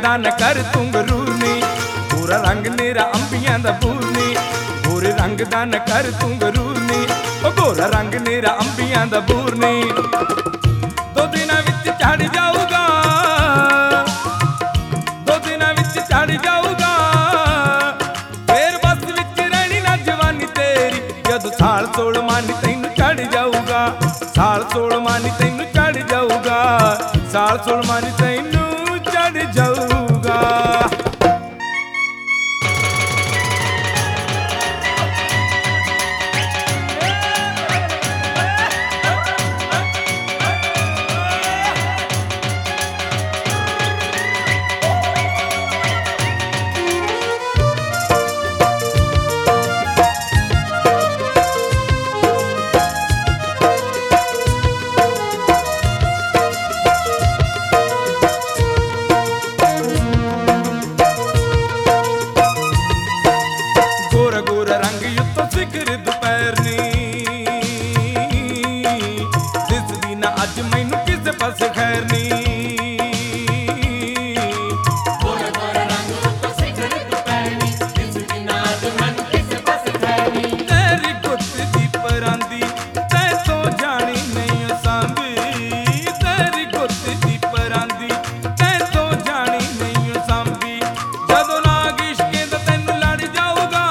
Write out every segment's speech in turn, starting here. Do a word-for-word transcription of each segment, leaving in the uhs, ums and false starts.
ਦਾ ਨਾ ਕਰ ਤੂੰ ਗਰੂਰ ਨੀ, ਗੋਰਾ ਰੰਗ ਮੇਰਾ ਅੰਬੀਆਂ ਦਾ ਬੂਰ ਨੀ, ਗੋਰੇ ਰੰਗ ਦਾ ਨਾ ਕਰ ਤੂੰ ਗਰੂਰ ਨੀ, ਉਹ ਗੋਰਾ ਰੰਗ ਮੇਰਾ ਅੰਬੀਆਂ ਦਾ ਬੂਰ ਨੀ। ਦੋ ਦਿਨਾਂ ਵਿੱਚ ਝੜ ਜਾਊਗਾ, ਦੋ ਦਿਨਾਂ ਵਿੱਚ ਝੜ ਜਾਊਗਾ, ਫੇਰ ਬਸ ਵਿੱਚ ਰਹਿਣੀ ਨਾ ਜਵਾਨੀ ਤੇਰੀ, ਜਦ ਸਾਲ ਸੋਲਵਾਂ ਨੀ ਤੈਨੂੰ ਝੜ ਜਾਊਗਾ, ਸਾਲ ਸੋਲਵਾਂ ਨੀ ਤੈਨੂੰ ਝੜ ਜਾਊਗਾ, ਸਾਲ ਸੋਲਵਾਂ ਨੀ ਤੈਨੂੰ ਝੜ ਜਾਊਗਾ। ਅੱਜ ਮੈਨੂੰ ਕਿਸੇ ਪਾਸੇ ਖੈਰ ਨੀ, ਗੋਰਾ ਗੋਰਾ ਰੰਗ ਉੱਤੋਂ ਸਿਖਰ ਦੁਪਹਿਰ ਨੀ, ਦਿਸਦੀ ਨਾ ਅੱਜ ਮੈਨੂੰ ਕਿਸੇ ਪਾਸੇ ਖੈਰ ਨੀ। ਤੇਰੀ ਗੁੱਤ ਦੀ ਪਰਾਂਦੀ ਤੈ ਤੋਂ ਜਾਣੀ ਨਹੀਂ ਸਾਂਭੀ, ਤੇਰੀ ਗੁੱਤ ਦੀ ਪਰਾਂਦੀ ਤੈ ਤੋਂ ਜਾਣੀ ਨਹੀਂ ਸਾਂਭੀ, ਜਦੋਂ ਨਾਗ ਇਸ਼ਕੇ ਦਾ ਤੈਨੂੰ ਲੜ ਜਾਊਗਾ,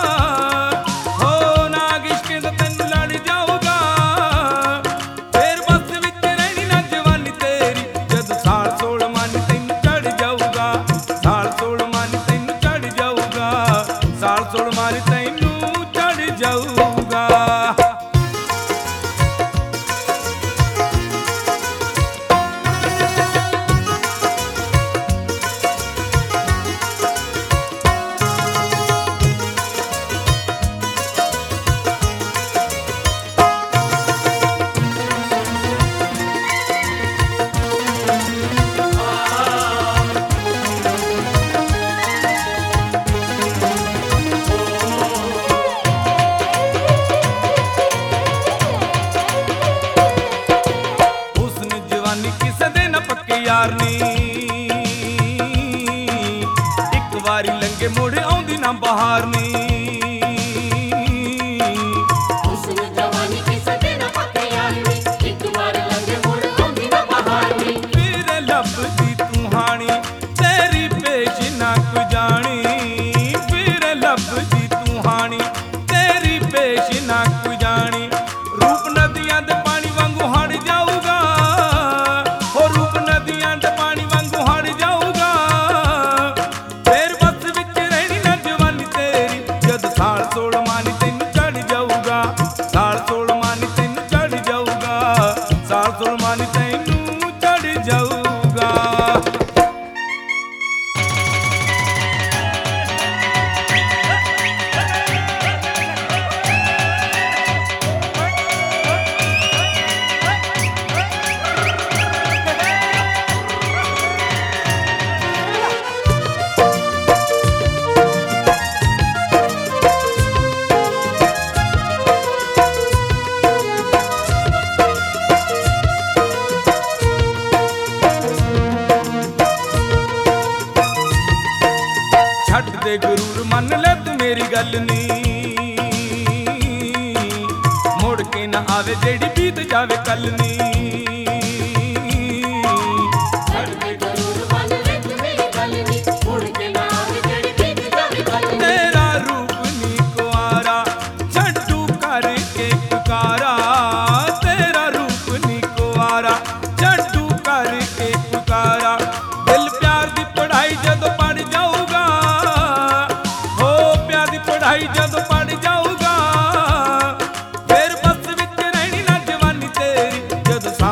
ਹੋ ਨਾਗ ਇਸ਼ਕੇ ਦਾ ਤੈਨੂੰ ਲੜ ਜਾਊਗਾ, ਸਾਲ ਸੋਲਵਾਂ ਨੀ ਤੈਨੂੰ ਝੜ ਜਾਊਗਾ, ਸਾਲ ਸੋਲਵਾਂ ਨੀ ਤੈਨੂੰ ਝੜ ਜਾਊਗਾ, ਸਾਲ ਸੋਲਵਾਂ ਨੀ ਤੈਨੂੰ ਝੜ ਜਾਊਗਾ। ਕਿਸੇ ਦੇ ਨਾ ਪੱਕੇ ਯਾਰ ਨੀ, ਇੱਕ ਵਾਰੀ ਲੰਘੇ ਮੁੜ ਆਉਂਦੀ ਨਾ ਬਹਾਰ ਨੀ, ਹੁਸਨ ਜਵਾਨੀ ਕਿਸੇ ਦੇ ਨਾ ਪੱਕੇ ਯਾਰ ਨੀ, ਇੱਕ ਵਾਰੀ ਲੰਘੇ ਮੁੜ ਆਉਂਦੀ ਨਾ ਬਹਾਰ ਨੀ। ਫਿਰ ਲੱਭਦੀ ਤੂੰ ਹਾਣੀ ਤੇਰੀ ਪੇਸ਼ ਨਾ ਕੁ ਜਾਣੀ, ਫਿਰ ਲੱਭਦੀ ਤੂੰ ਹਾਣੀ ਤੇਰੀ ਪੇਸ਼ ਨਾ ਕੁ ਜਾਣੀ, ਰੂਪ ਨਦੀਆਂ ਦੇ ਪਾਣੀ ਵਾਂਗੂ ਹੜ ਜਾਊਗਾ, ਨਦੀਆਂ ਦੇ ਪਾਣੀ ਵਾਂਗੂ ਹੜ ਜਾਊਗਾ, ਫੇਰ ਬਸ ਵਿੱਚ ਰਹਿਣੀ ਨਾ ਜਵਾਨੀ ਤੇਰੀ, ਜਦ ਸਾਲ ਸੋਲਵਾਂ ਨੀ ਤੈਨੂੰ ਝੜ ਜਾਊਗਾ, ਸਾਲ ਸੋਲਵਾਂ ਨੀ ਤੈਨੂੰ ਝੜ ਜਾਊਗਾ, ਸਾਲ ਸੋਲਵਾਂ ਨੀ ਤੈਨੂੰ ਝੜ ਜਾਊਗਾ। ਛੱਡ ਦੇ ਗਰੂਰ ਮੰਨ ਲੈ ਤੂੰ ਮੇਰੀ ਗੱਲ ਨੀ, ਮੁੜ ਕੇ ਨਾ ਆਵੇ ਜਿਹੜੀ ਬੀਤ ਜਾਵੇ ਕੱਲ ਨੀ, ਛੱਡ ਦੇ ਗਰੂਰ ਮੰਨ ਲੈ ਤੂੰ ਮੇਰੀ ਗੱਲ ਨੀ, ਮੁੜ ਕੇ ਨਾ ਆਵੇ ਜਿਹੜੀ ਬੀਤ ਜਾਵੇ ਕੱਲ ਨੀ। ਤੇਰਾ ਰੂਪ ਨੀ ਕੁਆਰਾ ਛੱਡੂ ਕਰਕੇ ਪੁਕਾਰਾ, ਤੇਰਾ ਰੂਪ ਨੀ ਕੁਆਰਾ ਛੱਡੂ ਕਰਕੇ ਪੁਕਾਰਾ, ਦਿਲ ਪਿਆਰ ਦੀ ਪੜ੍ਹਾਈ ਜਦੋਂ ਪੜ ਜਾਊਗਾ, ਪੜ੍ਹਾਈ ਜਦੋਂ ਪੜ ਜਾਊਗਾ, ਫੇਰ ਬਸ ਵਿੱਚ ਰਹਿਣੀ ਨਾ ਜਵਾਨੀ ਤੇਰੀ, ਜਦ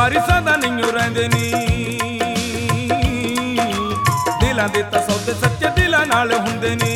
ਵਾਰੀ ਸਦਾ ਨਹੀਂ ਰਹਿੰਦੇ ਨੀ। ਦਿਲਾਂ ਦੇ ਤਾਂ ਸੌਦੇ ਸੱਚੇ ਦਿਲਾਂ ਨਾਲ ਹੁੰਦੇ ਨੀ।